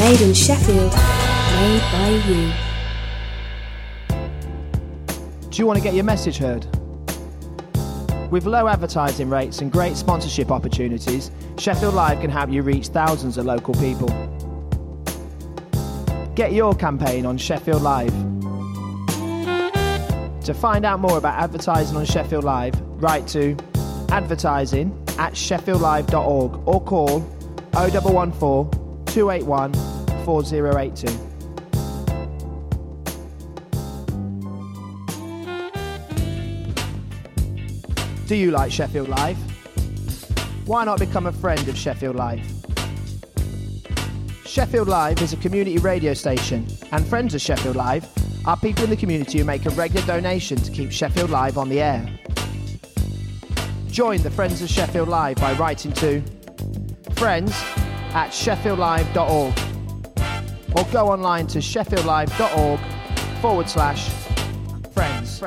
Made in Sheffield, made by you. Do you want to get your message heard? With low advertising rates and great sponsorship opportunities, Sheffield Live can help you reach thousands of local people. Get your campaign on Sheffield Live. To find out more about advertising on Sheffield Live, write to advertising@sheffieldlive.org or call 0114 281 4082. Do you like Sheffield Live? Why not become a friend of Sheffield Live? Sheffield Live is a community radio station, and friends of Sheffield Live are people in the community who make a regular donation to keep Sheffield Live on the air. Join the Friends of Sheffield Live by writing to friends@sheffieldlive.org or go online to sheffieldlive.org/friends.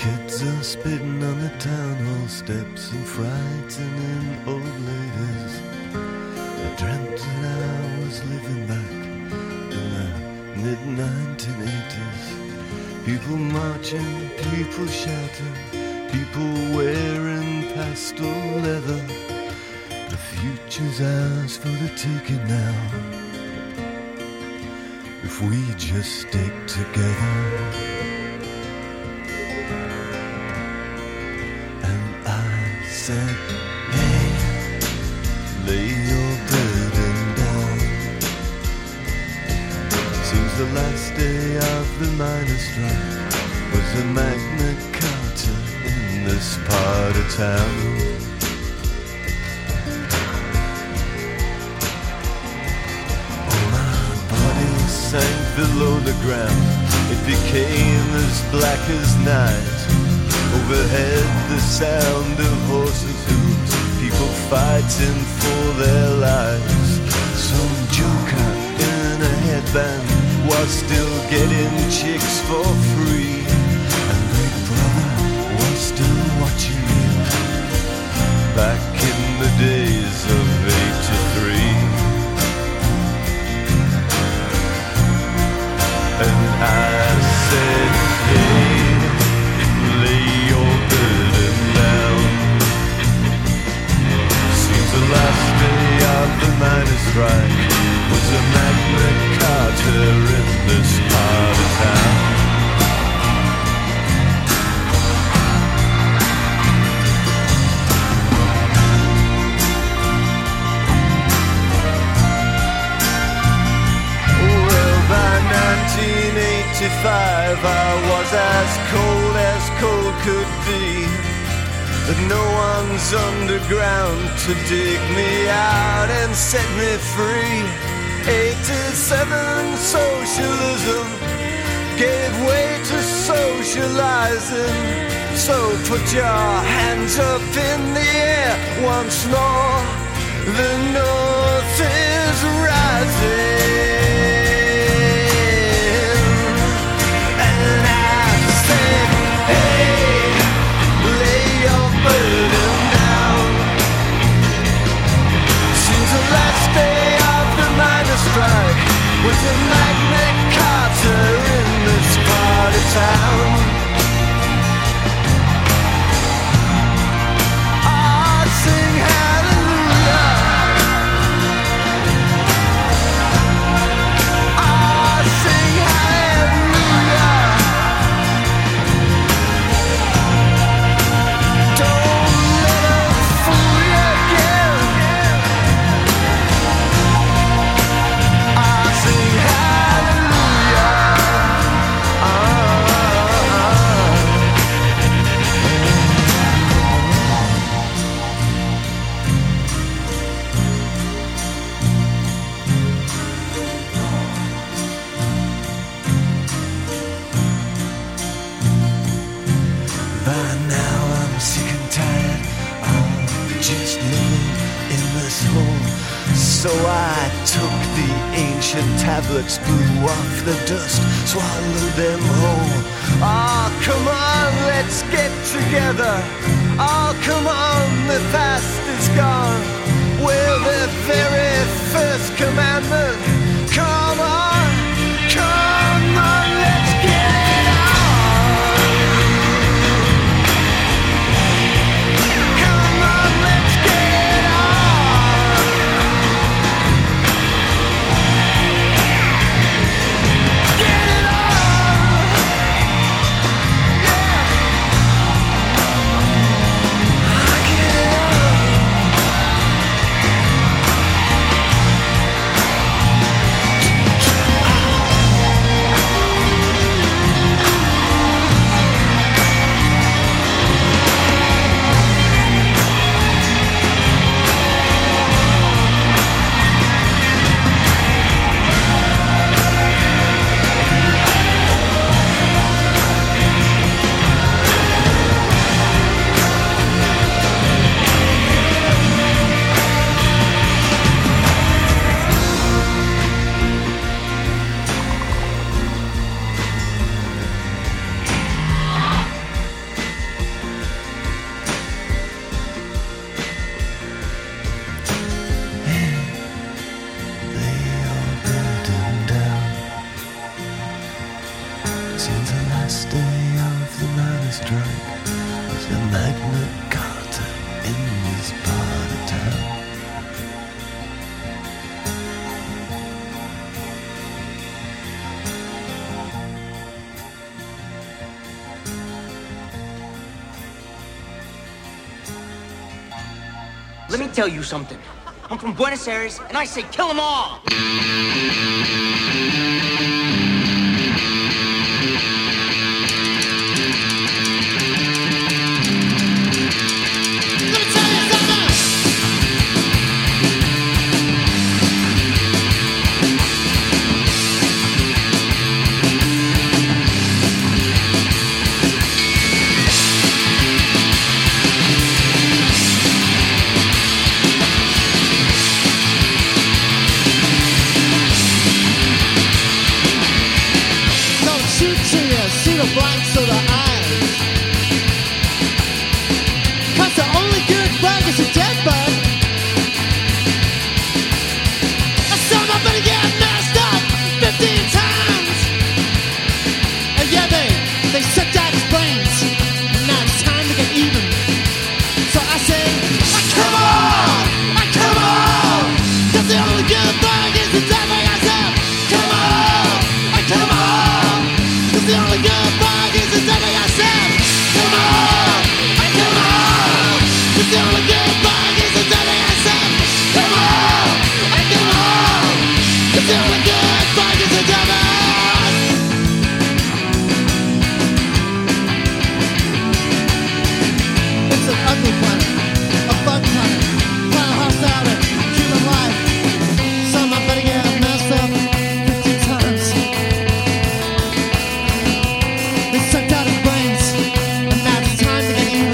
Kids are spitting on the town hall steps and frightening old ladies. I dreamt that I was living back in the mid-1980s. People marching, people shouting, people wearing pastel leather. The future's ours for the taking now, if we just stick together. And I said, hey, lay your burden down. Seems the last day of the miners' strike was a Magna Carta in this part of town. Sank below the ground, it became as black as night. Overhead the sound of horses' hooves, people fighting for their lives. Some joker in a headband was still getting chicks for free, and Big Brother was still watching you back in the days of '83. And I said, hey, lay your burden down. Seems the last day of the miners' strike was a Magna Carta in this part of town. Well, by 1985 I was as cold could be, but no one's underground to dig me out and set me free. 87 socialism gave way to socializing, so put your hands up in the air once more. The North is rising. Strike with a Magna Carta in this part of town. I sing hallelujah. I sing hallelujah. Don't let them fool you again. So I took the ancient tablets, blew off the dust, swallowed them whole. Oh, come on, let's get together. Oh, come on, the past is gone. Well, the very first commandment. Come on, let's get it on. Come on, let's get it on. Get it on. Yeah. Get it on. Let me tell you something. I'm from Buenos Aires, and I say kill them all! Blanks of the eyes, 'cause the only good bug is a dead bug. Somebody get messed up 15 times. And yeah, they sucked out his brains, and now it's time to get even. So I say, come on, 'cause the only good bug is the dead bug. I said, come on, 'cause the only good bug is the devil. I said, come on, 'cause the only good bug is the devil. I said, come on, 'cause the only good bug is the devil. It's an ugly planet, a bug planet, planet hostile to human life. Somebody get messed up 50 times. They sucked out his brains, and now it's time to get even.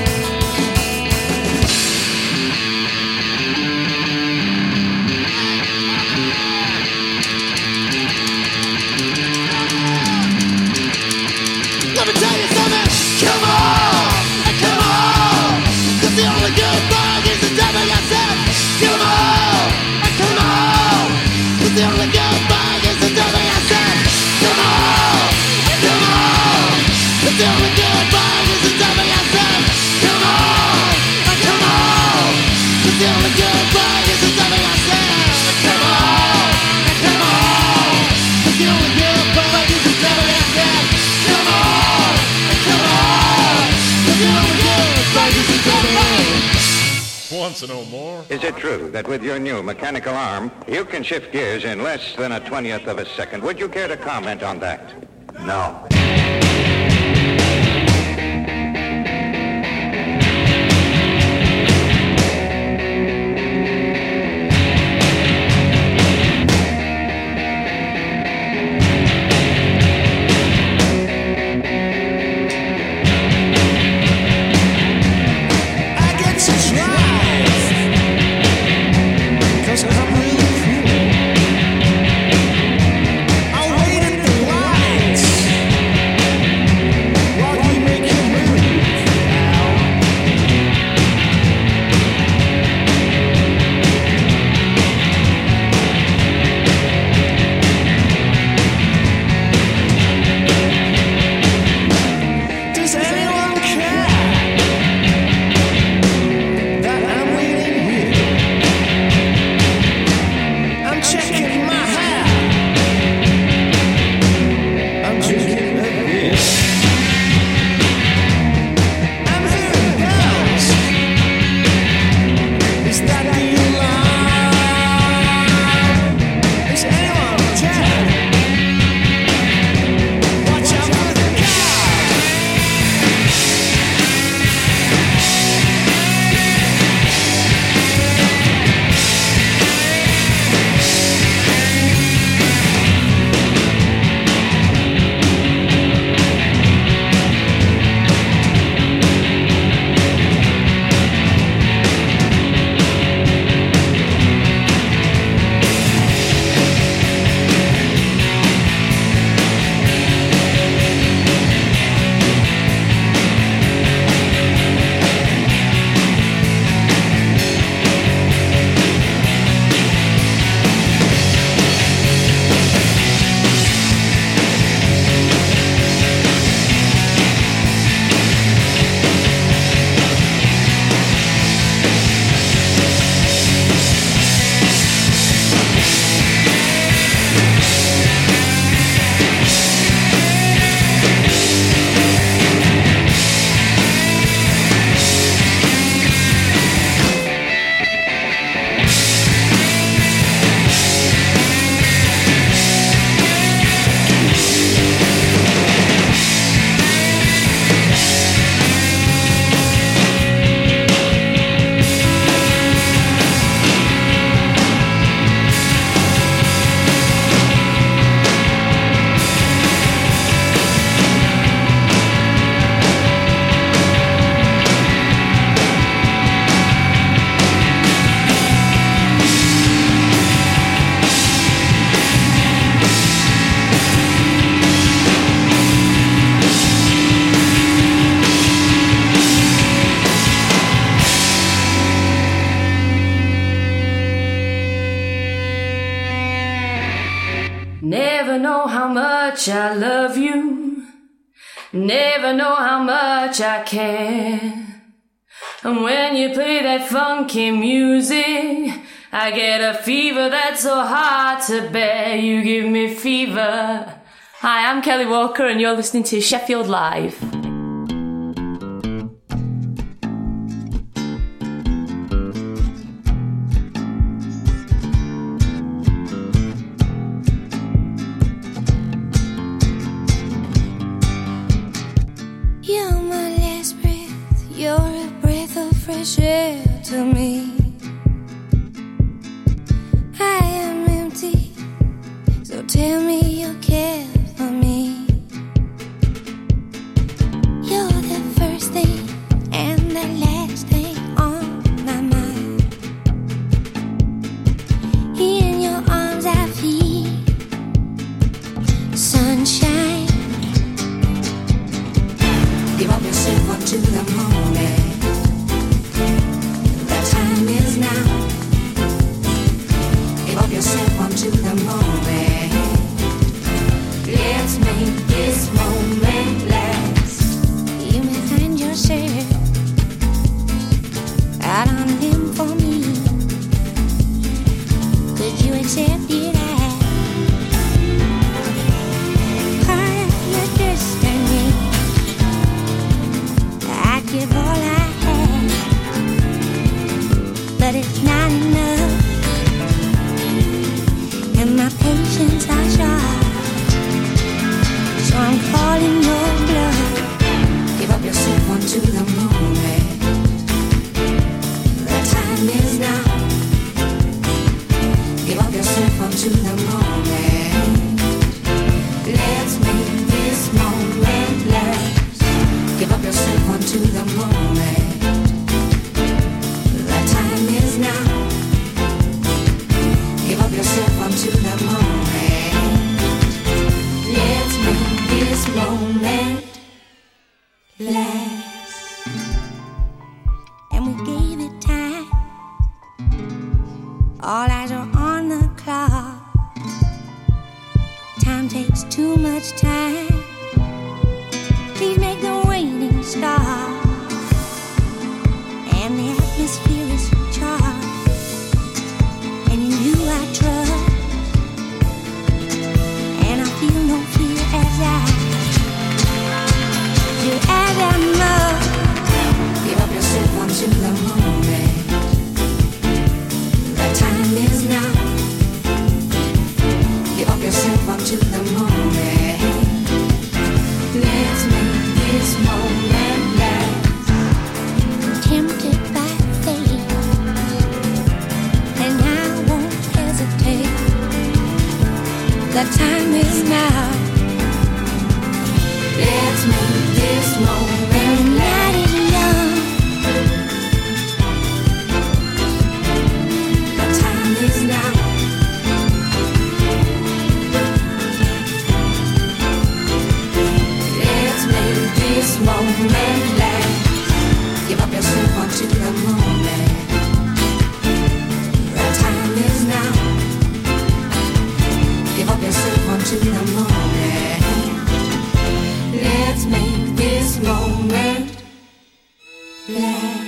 Let me tell you something, come on, 'cause the only good bug is the devil. I said, come on, 'cause the only good bug is the devil. I said, come on, 'cause the only good bug is the devil. I said, come on, 'cause the only good bug is the devil. I said, come on, 'cause the only good bug is the devil. I said, come on, 'cause the only good bug is the devil. Want to know more? Is it true that with your new mechanical arm, you can shift gears in less than a 20th of a second? Would you care to comment on that? No. I get to drive 'cause I'm really cool. I wait at the lights Never know how much I love you. Never know how much I care. And when you play that funky music, I get a fever that's so hard to bear. You give me fever. Hi, I'm Kelly Walker and you're listening to Sheffield Live. You're my last breath. You're a breath of fresh air to me. I am empty, so tell me you care for me. You're the first thing and the last thing on my mind. In your arms I feel sunshine. Give up yourself unto the moment. The time is now. Give up yourself unto the moment. Let's make this moment last. You may find yourself out on a limb for me. Could you accept it as part of your destiny? I'd give all I have, but it's not enough. And my patience are short, so I'm calling your bluff. Give up yourself unto the moment. The time is now. Give up yourself unto the moment. Let's make this moment last. Give up yourself unto the moment. The time is now. Give up yourself unto the moment. Let's make this moment last. And we gave it time. All eyes are on the clock. Time takes too much time. Please make the waiting stop. And the atmosphere is charged. And in you I trust. And I feel no fear as I do as I must. Give up yourself unto the moment. The time is now. Give up yourself unto the moment. Let's make this moment last. Tempted by fate, and I won't hesitate. The time is now. Let's make this moment last. The night is young. The time is now. Let's make this moment last. Give up yourself unto the moment. The time is now. Give up yourself unto the moment. Let's make this moment last.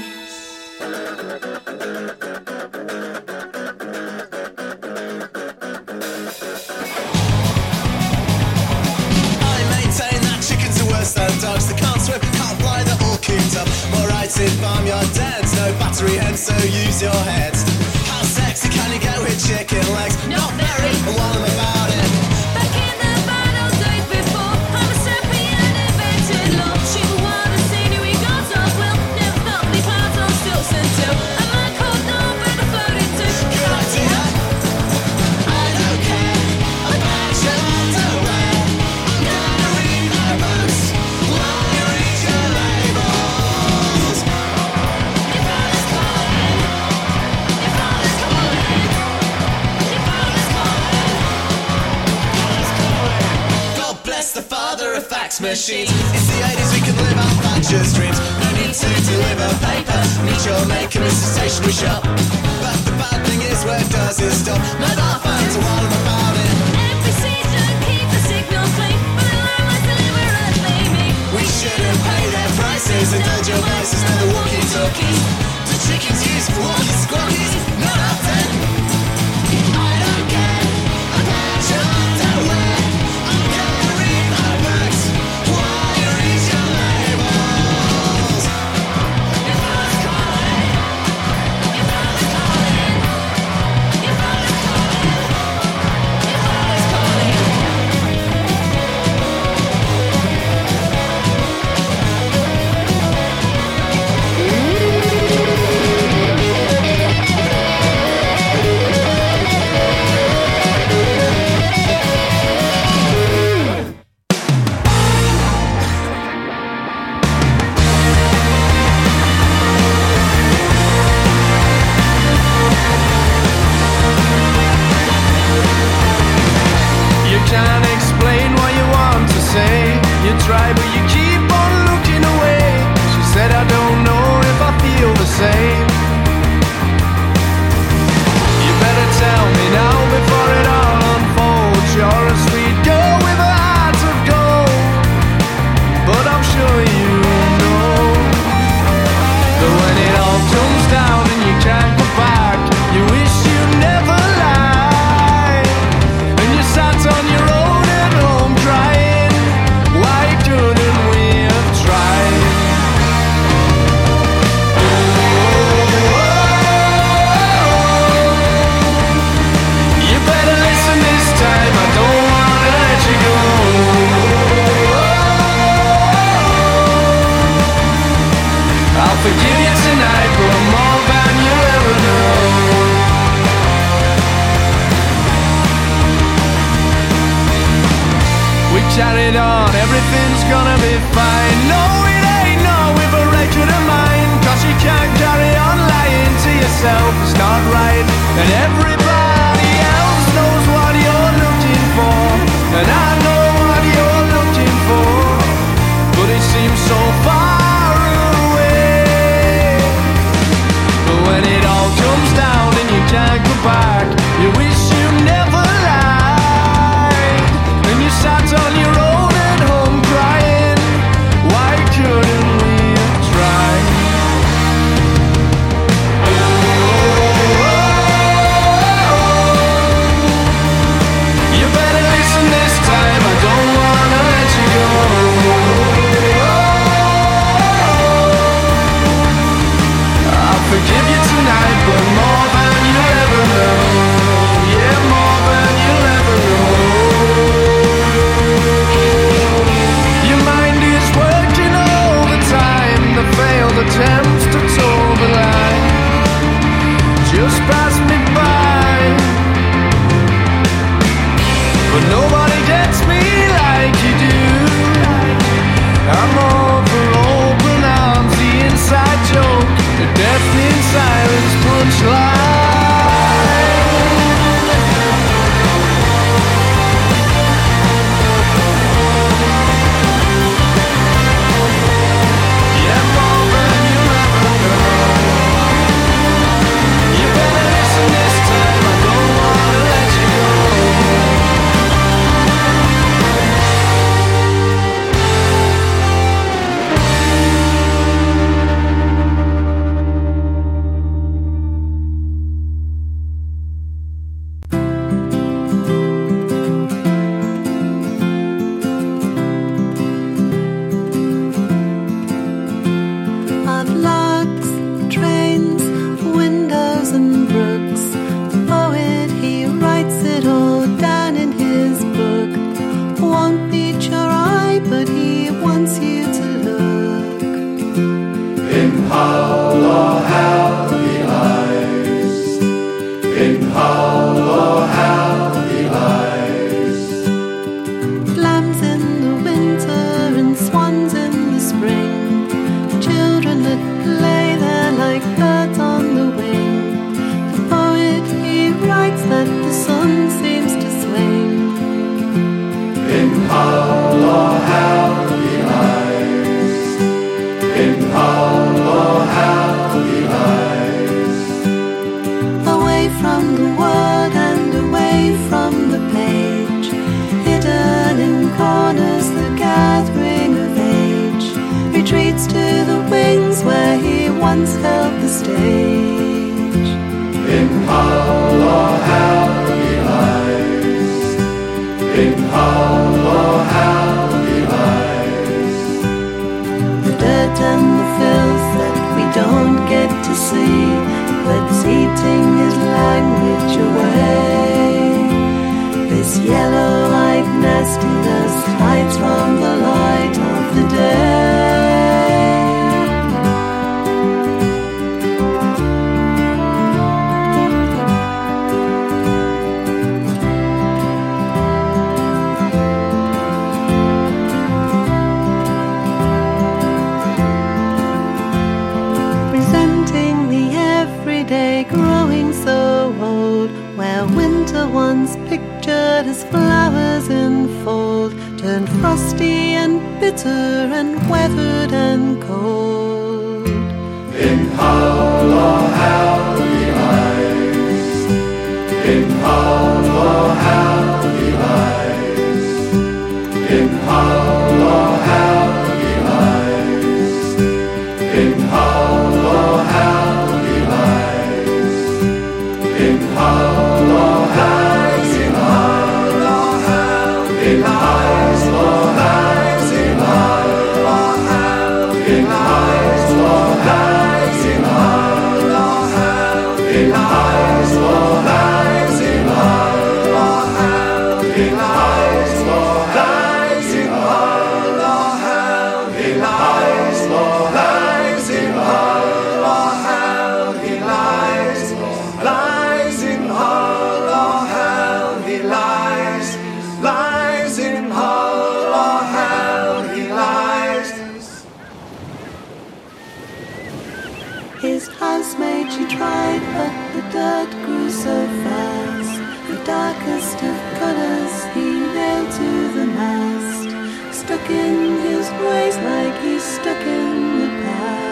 I maintain that chickens are worse than dogs. They can't swim, can't fly, they're all cooped up. More righted farmyard dens, no battery heads, so use your heads. How sexy can you get with chicken legs? Not very. And while I'm about it, Back in the bad old days before Homo sapien invented love, she wanna see new we got off. Well, never felt me clouds on stilts until a man called Norbert floated to right to that. I don't care about your underwear. I'm gonna read my books while you read your labels. Your father's calling. Your father's calling. Your father's calling. He's calling. God bless the father of fax machines. It's the 80s, we can live our Thatcher's dreams. No need to deliver paper. Meet your maker, it's a stationery shop. But the bad thing is where does it stop? Mobile phones are all about it. NPC's Carried on, everything's gonna be fine. No, it ain't no with a regular mind, 'cause you can't carry on lying to yourself. It's not right, and everybody else knows what you're looking for, and I know what you're looking for, but it seems so far away. But when it all comes down and you can't go back, you wish you never lied, and you sat on your own at home crying. Why couldn't we have tried? You better listen this time, I don't wanna let you go. I'll forgive you tonight, but more than you'll ever know. Yeah, more than you'll ever know. Your mind is working all the time, the failed attempts to toe the line just pass me by, but nobody gets me like you do. I'm over open arms, the inside joke, the deafening silence punchline. Yeah, more than you'll ever know. You better listen this time, I don't wanna let you go. On locks, trains, windows and brooks, the poet, he writes it all down in his book. Won't meet your eye, but he wants you to look. In Hull or Hell he lies. In Hull or Hell he lies. Lambs in the winter and swans in the spring, children that play there like birds on the wing. The poet, he writes that the sun seems to swing. In Hull or Hell he lies. In Hull or Hell he lies. Away from the word and away from the page, hidden in corners, the gathering of age retreats to the wings where he once held the stage. Hull, oh, how he lies. In Hull, oh, how he lies. The dirt and the filth that we don't get to see, that's eating his language away. This yellow-eyed nastiness hides from the light of the day. Resenting the everyday growing so old, where winter once pictured as flowers in fold turned frosty and bitter and weathered and cold. In Hull, oh, how he lies. In Hull, oh, how he lies. In Hull, oh, how he lies. In Hull, oh, how he lies. In Hull, oh, how he lies. In Hull, oh, how he lies. In Hull, oh, how he lies. In Hull, oh, how he lies. In Hull, oh, how he lies. In Hull, oh, how he lies. Lies in Hull, oh, how he lies. Lies in Hull, oh, how he lies. His housemaid she tried, but the dirt grew so fast. The darkest of colours he nailed to the mast, stuck in his ways like he's stuck in the past.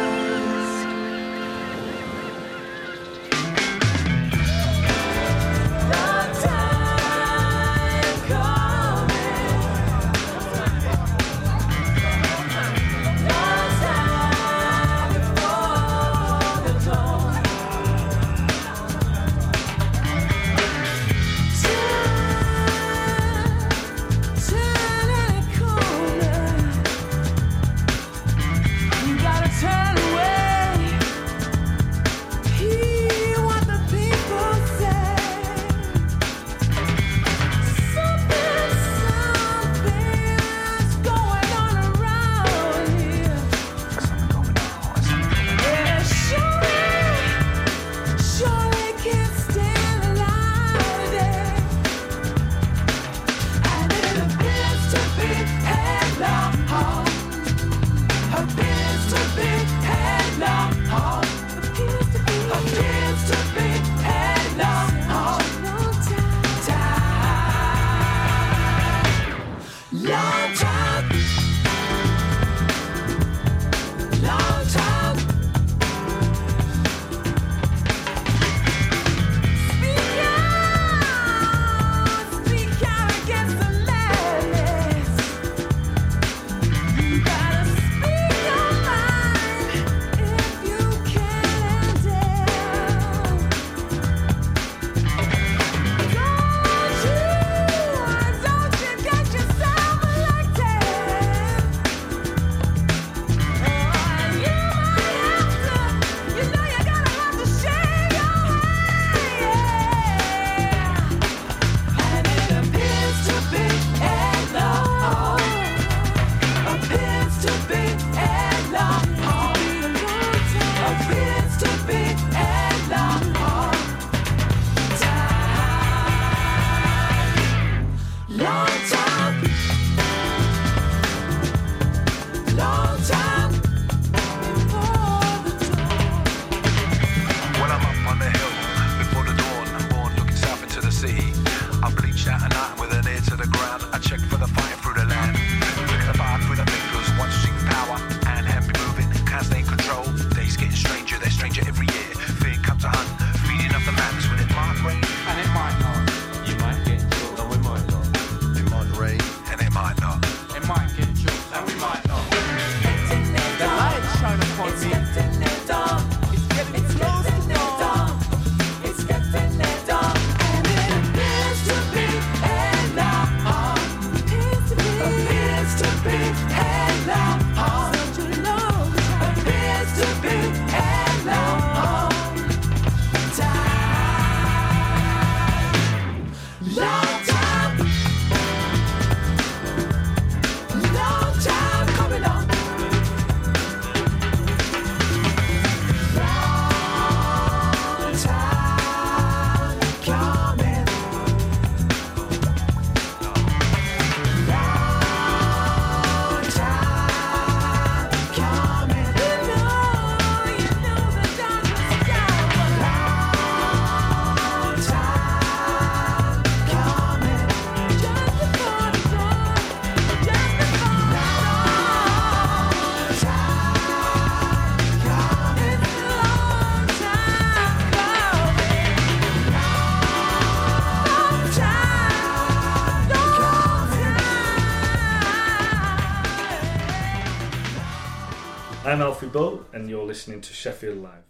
I'm Alfie Bull, and you're listening to Sheffield Live.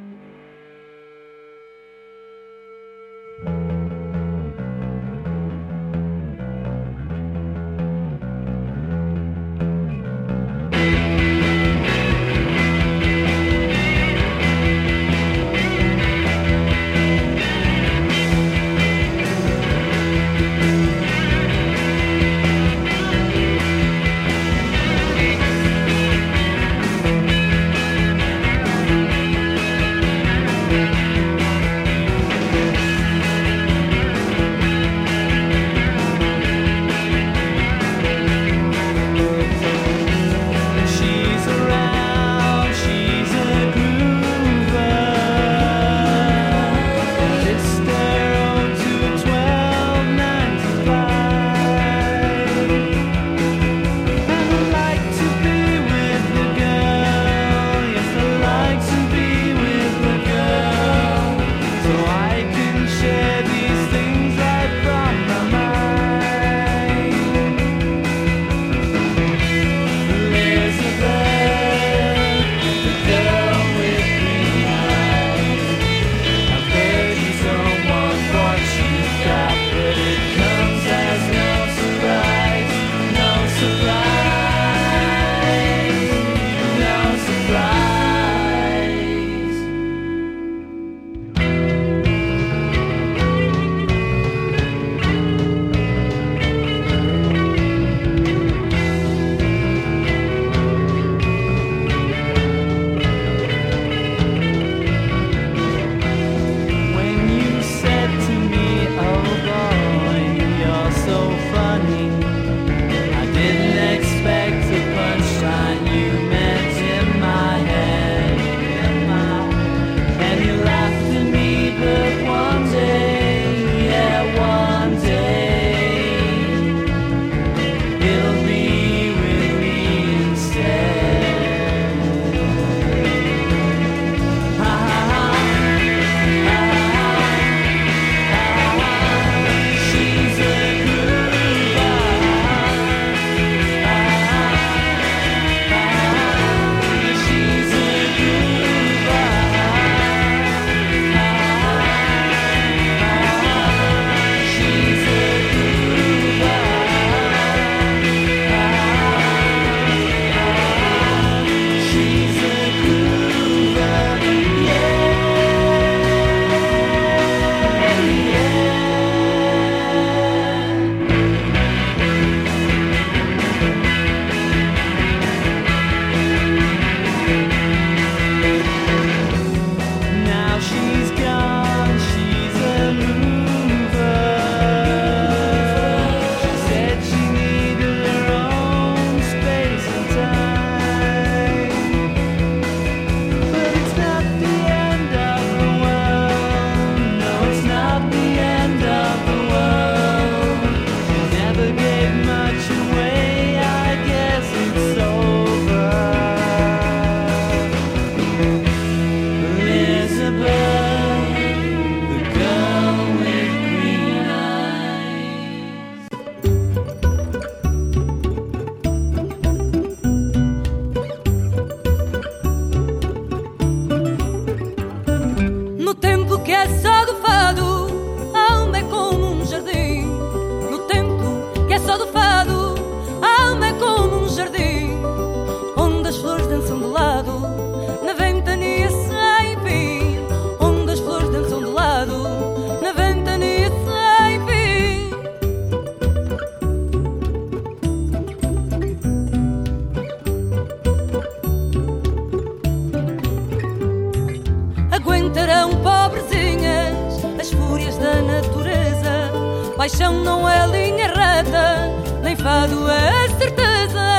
Aguentarão pobrezinhas as fúrias da natureza. Paixão não é linha reta, nem fado é certeza.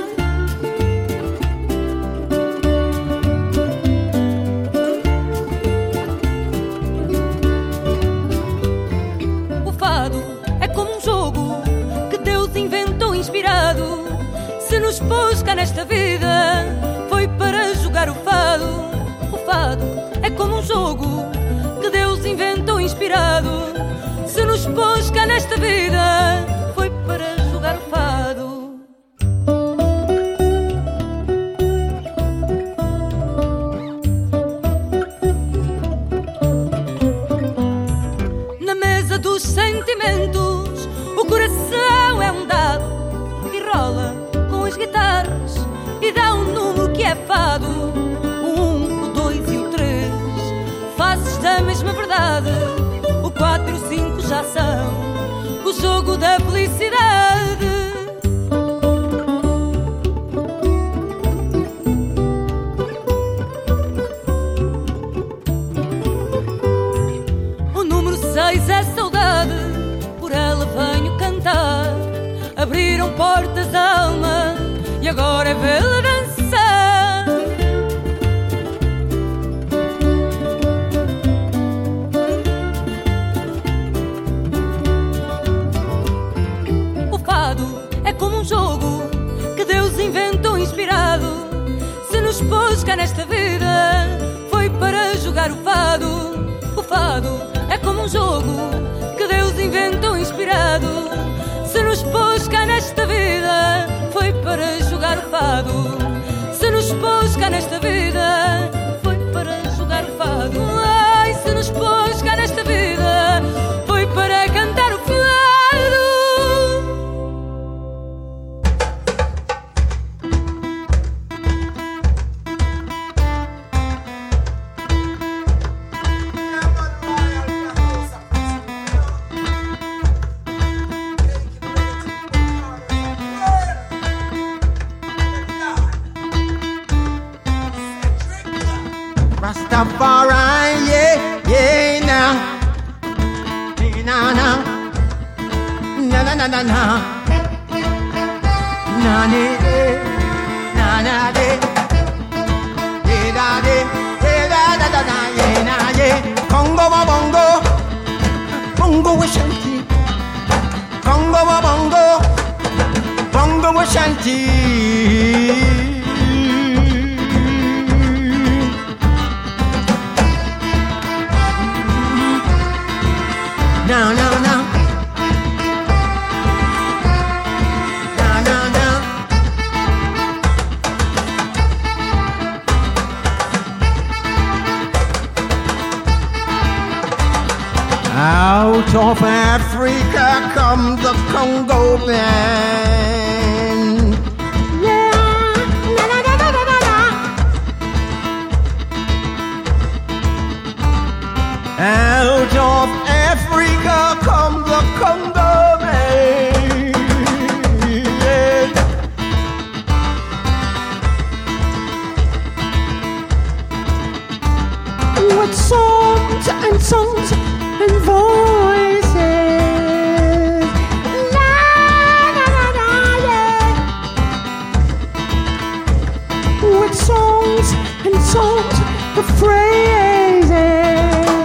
O fado é como um jogo que Deus inventou inspirado. Se nos pôs cá nesta vida, foi para jogar o fado. O fado é como um jogo que Deus inventou inspirado. Se nos pôs cá nesta vida, foi para jogar o fado. é fado. O 1, o 2 e o 3, faces da mesma verdade. O 4 e o 5 já são o jogo da felicidade. O número 6 é saudade, por ela venho cantar. Abriram portas da alma e agora é vê-la dançar. O fado é como um jogo que Deus inventou inspirado. Se nos pôs cá nesta vida, foi para jogar o fado. O fado é como um jogo que Deus inventou inspirado. Se nos pôs cá nesta vida, foi para jogar o fado. Se nos pôs cá nesta vida, foi para jogar o fado. Ai, se nos pôs cá nesta vida, foi para cantar o fado. Rastafari, yeah, yeah, now. Na, na, na, na, na, na, na. Na, ne, na, na, de. Yeah, da, de. Yeah, da, da, da, da, yeah, na, yeah. Congo, wa, bongo. Bongo, wa, shanty. Congo, wa, bongo. Bongo, wa, shanty. No, no, no. No, no, no. Out of Africa comes the Congo band. Yeah, na, na, na, na, na, na. Out of Africa comes the Congo man. With songs and songs and voices. La, la, la, la, yeah. With songs and songs of phrases.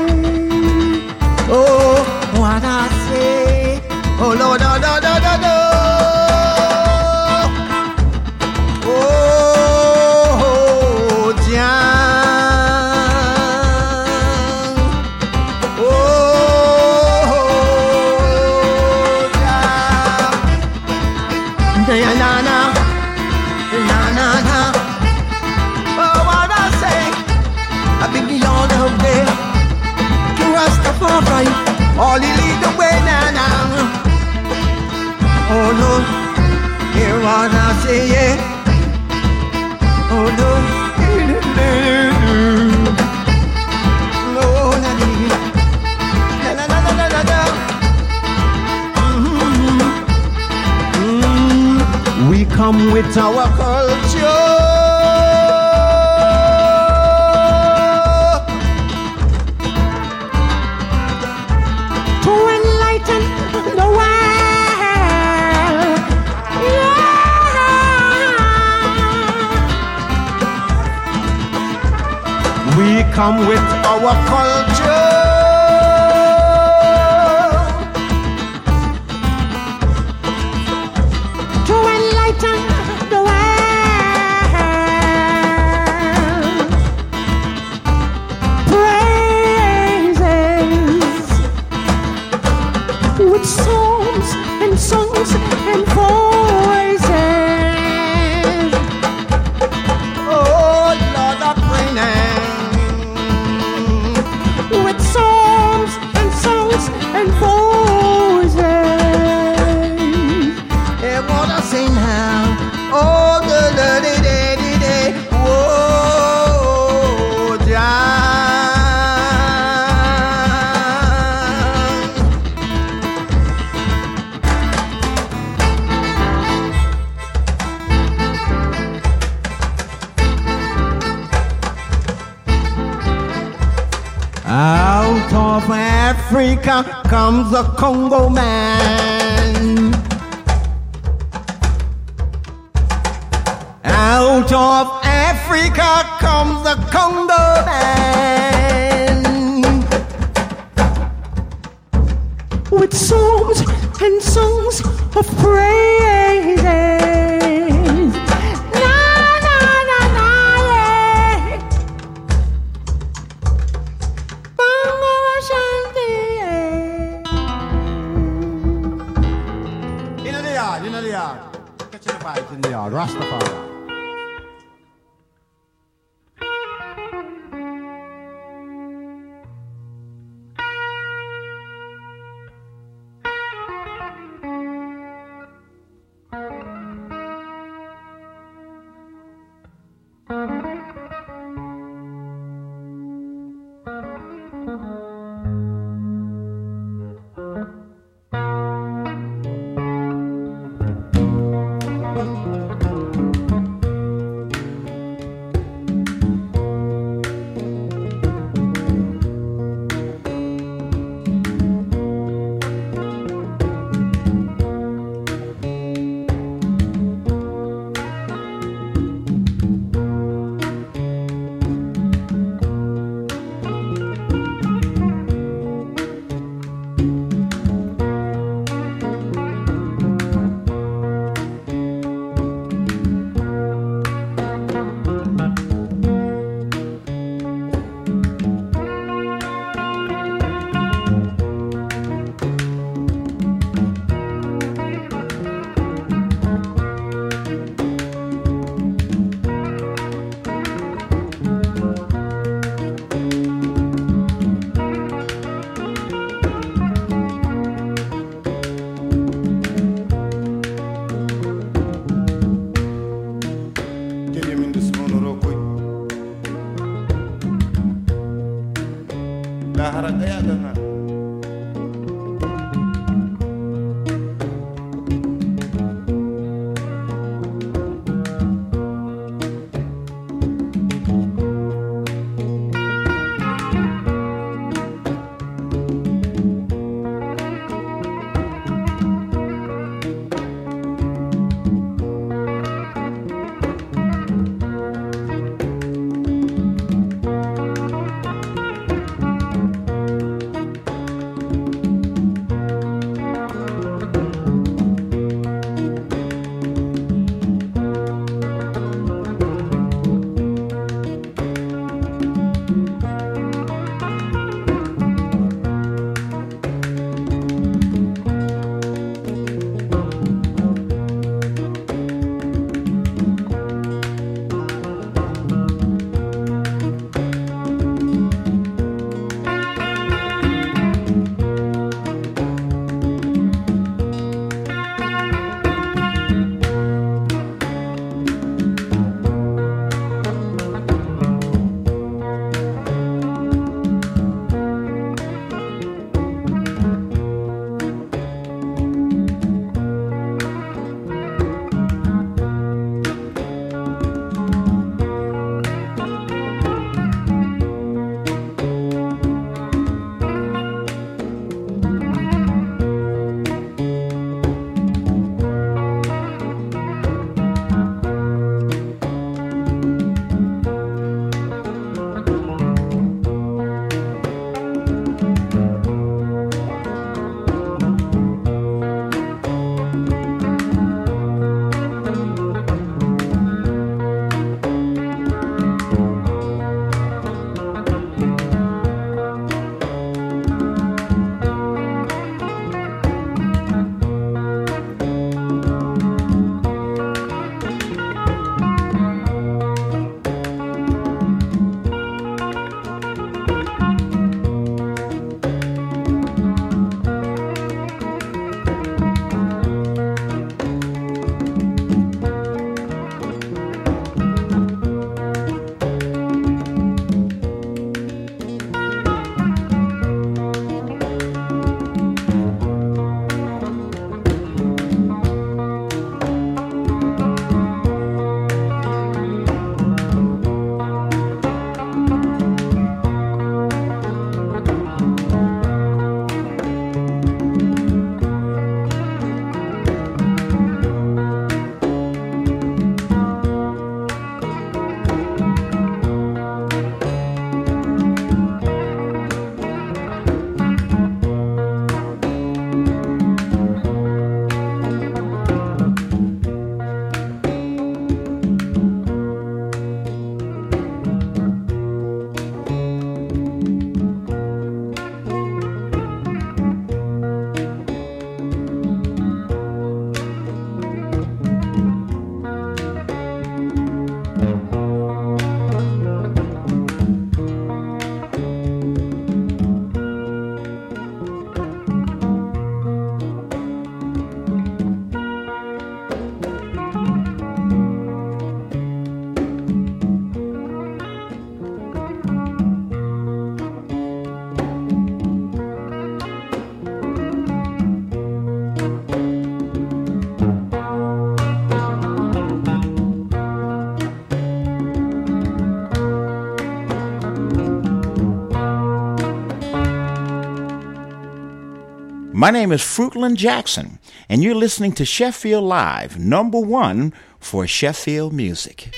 Oh, what I say. Oh, Lord, no, no, no, no, no. Oh, John. Oh, John. Na, na, na. Na, na, na. Oh, what I say. I think you're the way. Rastafari, all he lead the way now. Oh no, hear what I say, yeah. Oh no, no, na na na na na na. We come with our culture. The world, yeah. We come with our culture to enlighten the world. Praises with songs and songs and voices. Oh Lord, I pray now. With songs and songs and voices. Hey, what I say now? Oh, the day, day, day, day. Whoa. Africa comes the Congo man. Out of Africa comes the Congo man. With psalms and songs of praise. Na na na na yeah. Bongo Ashanti yeah. In the yard. Catch the vibes in the yard. Rastafari. My name is Fruitland Jackson, and you're listening to Sheffield Live, #1 for Sheffield music.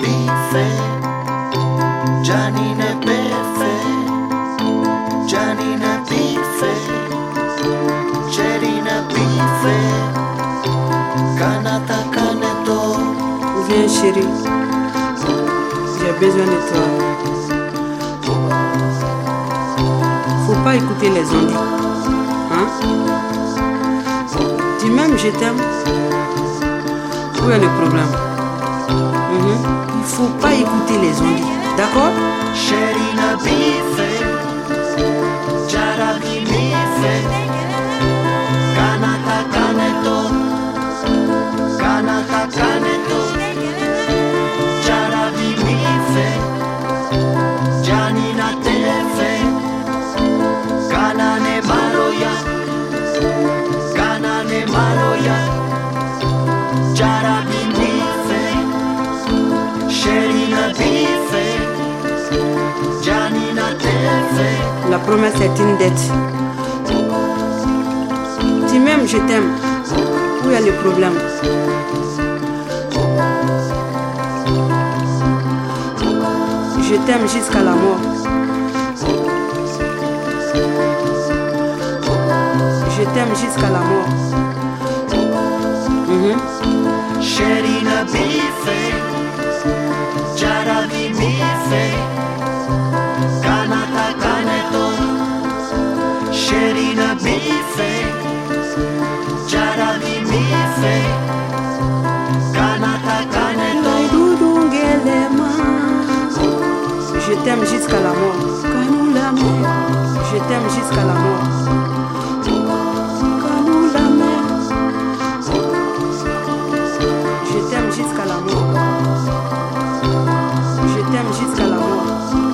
bife, Janina befe, Janina bife, Cherina bife, Kanata kaneto. Viens chérie, j'ai besoin de toi. Faut pas écouter les ondits, hein? Dis-même je t'aime. Où est le problème? Il faut pas écouter les ondits, d'accord? Cherina bife, Jarabi bife, Kanata kaneto, Kanata kaneto, Jarabi bife, Janina tefe, Kanane maroya, Kanane maroya, Jarabi bife, Cherina bife, Janina tefe. La promesse est une dette. Dis-même je t'aime. Où est le problème? Je t'aime jusqu'à la mort. Je t'aime jusqu'à la mort. Cherina bife, Jarabi bife, Kanata kaneto, Cherina bife, Jarabi bife, Kanata kaneto. Je t'aime jusqu'à la mort. Je t'aime jusqu'à la mort. Je t'aime jusqu'à la mort. Je t'aime jusqu'à la mort.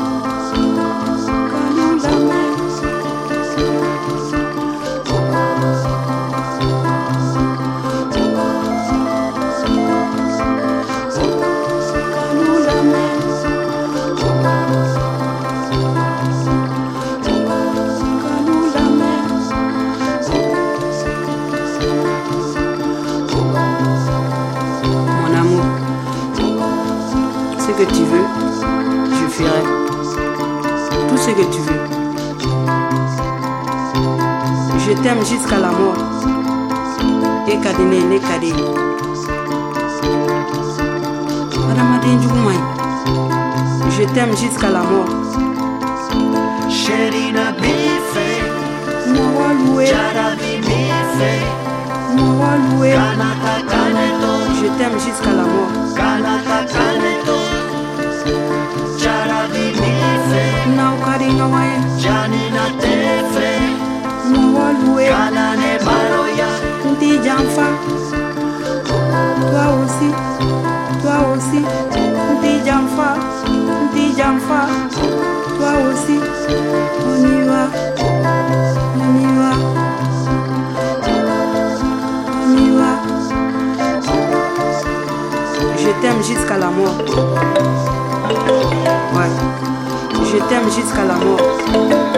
Ce que tu veux, je ferai. Tout ce que tu veux. Je t'aime jusqu'à la mort. Et kadine ne kade. Je t'aime jusqu'à la mort. Cherina bife, Jarabi bife, Kanata kaneto. Je t'aime jusqu'à la mort. Kanata kaneto, Jarabi bife, Janina tefe, Kanane maroya. Toi aussi, toi aussi, on y va, on y va, on y va. Je t'aime jusqu'à la mort. Ouais, je t'aime jusqu'à la mort.